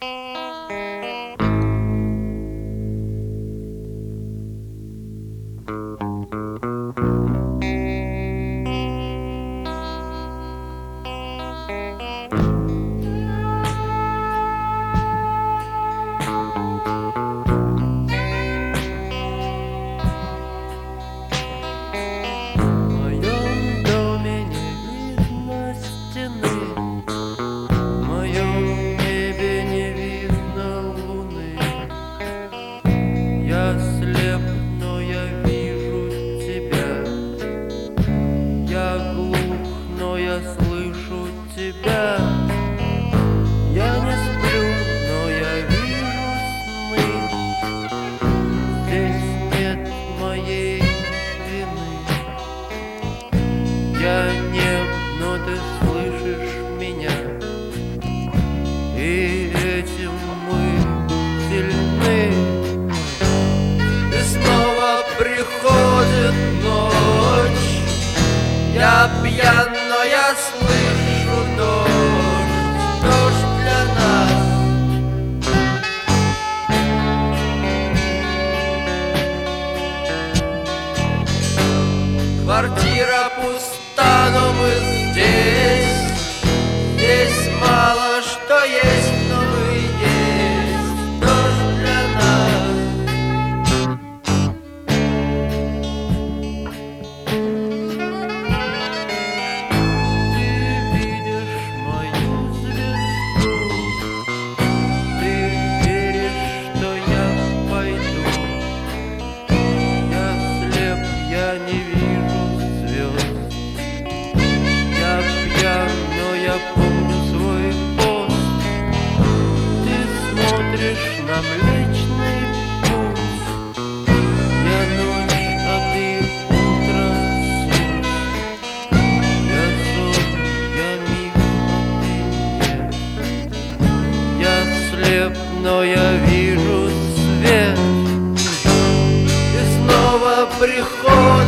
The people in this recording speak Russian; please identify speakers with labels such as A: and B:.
A: Я слеп, но я вижу тебя. Я глух, но я слышу тебя. Я не сплю, но я вижу сны. Здесь нет моей вины. Я нем, но ты слышишь меня. И этим мы сильны. Приходит ночь, я пьян, но я слышу дождь, дождь для нас. Квартира пуста, но мы здесь, здесь мало что есть, но мы есть, дождь для нас. Я не вижу звезд. Я пьян, но я помню свой пост. Ты смотришь на Млечный Путь. Я ночь, а ты утро, суть. Я сон, я миг, а ты нет. Я слеп, но я вижу свет. И снова приходит